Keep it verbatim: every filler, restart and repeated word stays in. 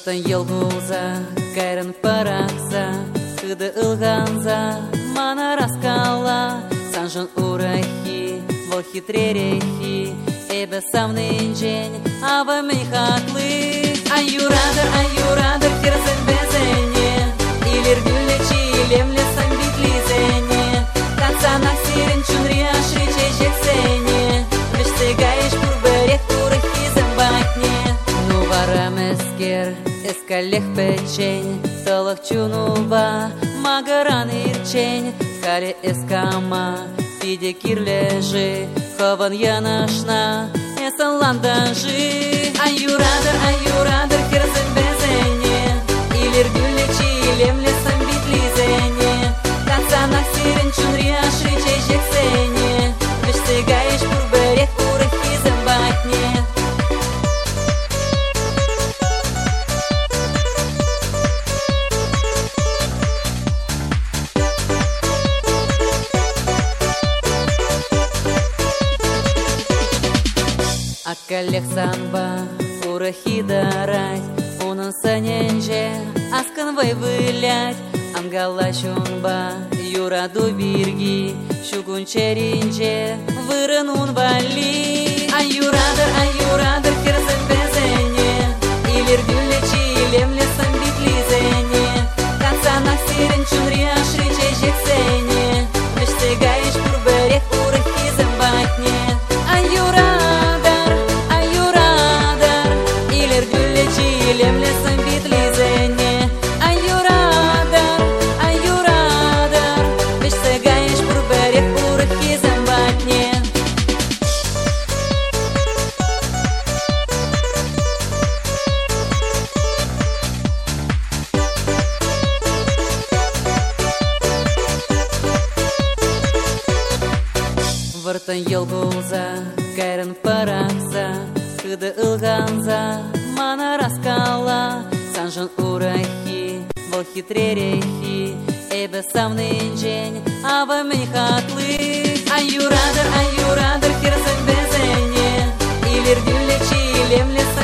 Вартан елгулза, кайран паракса, кыды ылганза, мана раскала, санжан урахи, вол хитререхи, эбе самный день, ава мен хаклы. Аюрадыр, аюрадыр, кирзен безене, илер гүллечи, илемле самбит лизене, кацанак сирен чунри ашри чечексене, веште гаеш пурберек урахи зембатне. Ну варам эскер, эскалех печень, талах чунува, магаран ирчень, харе эскама, пиде кирлежи, хаван янашна, эсан ландажи. Аюрадыр, аюрадыр, кирзен безене, илер гүллечи, илемле самбит лизене, кацанак сирен чунри ашри чечексене, веште гаеш пурберек урахи зембатне. Акалех самба, урахи дарать, унан саненже, асканвай вылять, амгала чунба, юраду бирги, щугун черинже, вырынун вали. Аюрадыр, аюрадыр, кирзен безене, илер гүллечи, илемле самбит лизене, кацанак сирен чунри ашри чечексене, веште гаеш пурберек урахи зембатне. Илемле самбит лизене, аюрадар, аюрадар, веште гаеш пурберек урахи зембатне. Вартан елгулза, кайран паракса, кыды ылганза, мана раскала, санжан урахи, вол хитререхи, эбе самный день, ава мен хаклы. Аюрадыр, аюрадыр, кирзен безене, илер гүллечи, илемле